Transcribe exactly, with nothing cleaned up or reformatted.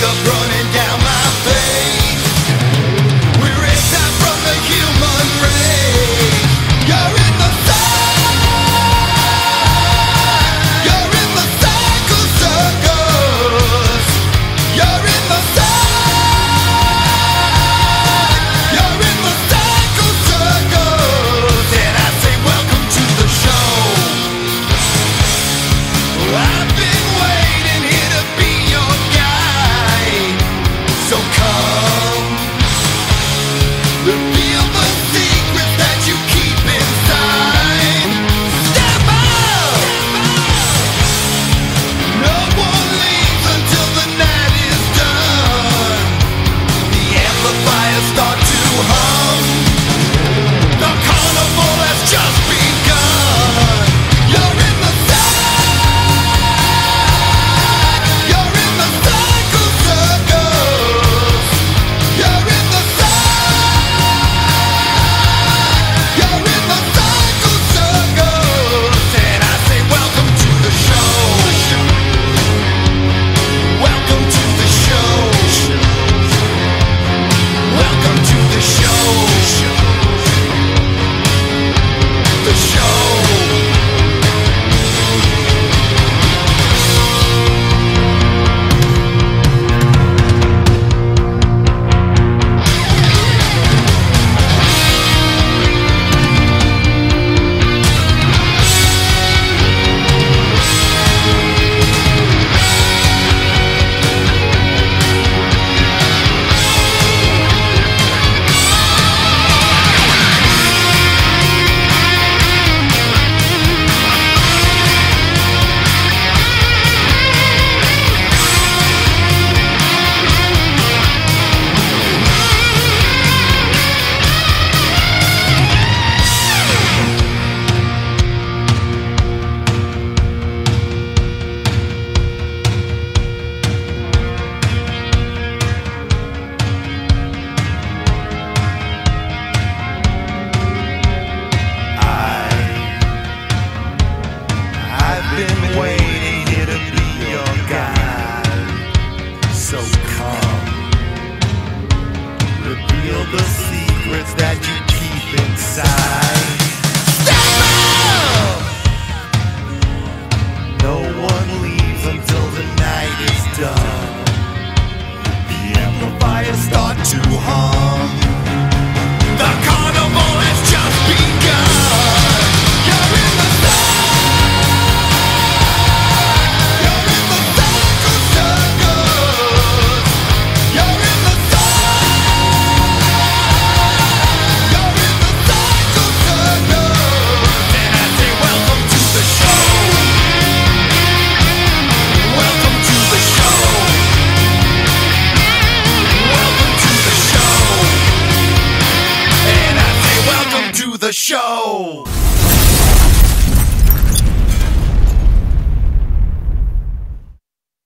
makeup running down my face. We're exiled from the human race. You're in the sun. You're in the cycle circus. You're in the sun. You're in the cycle circus. And I say welcome to the show. I've been waiting here to be your guide. So come, reveal the secrets that you keep inside. Step up! No one leaves until the night is done. The amplifiers start to hum. The carnival has just begun. You're in the sun. You're in the cycle circus. You're in the sun. You're in the cycle circus. And I say welcome to the show. Welcome to the show. Welcome to the show. The show. I've been waiting here to be your guide. So come, reveal the secrets that you keep inside. Step up! No one leaves until the night is done. The amplifiers start to hum. The carnival has just begun. You're in the You're in the cycle circus. You're in the sun. You're in the cycle circus. And I say welcome to the show. Welcome to the show. Welcome to the show. And I say welcome to the show.